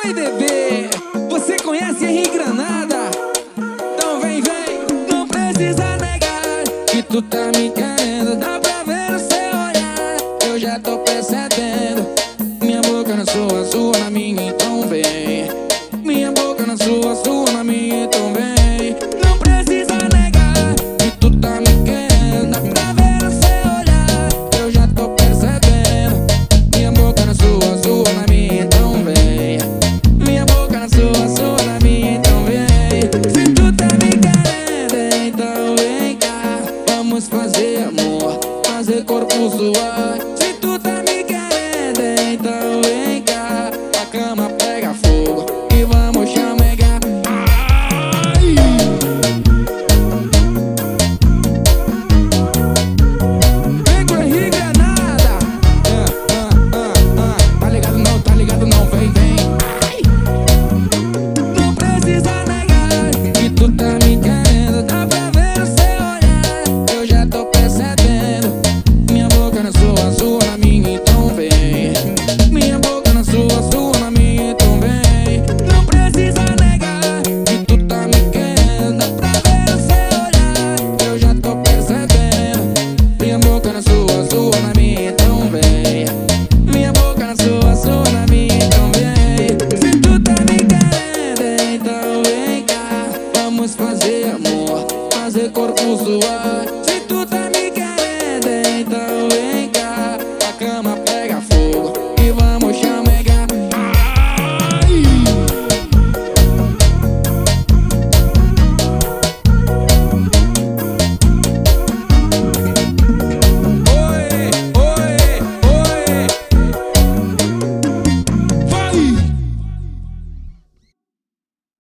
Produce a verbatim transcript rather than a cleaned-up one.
aí, bebê, você conhece Henrique Granada? Então vem, vem. Não precisa negar que tu tá me querendo. Dá pra ver no seu olhar, eu já tô percebendo.